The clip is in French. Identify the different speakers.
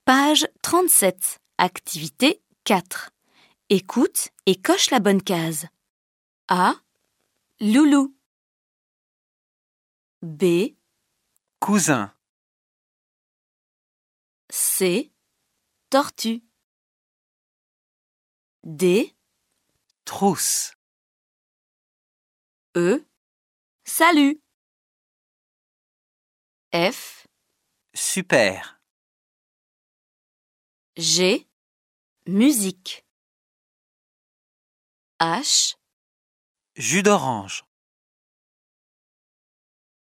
Speaker 1: Page 37, activité 4. Écoute et coche la bonne case. A. Loulou. B.
Speaker 2: Cousin,
Speaker 1: C. Tortue. D.
Speaker 2: trousse,
Speaker 1: E. Salut. F.
Speaker 2: super,
Speaker 1: G. Musique. H.
Speaker 2: jus d'orange.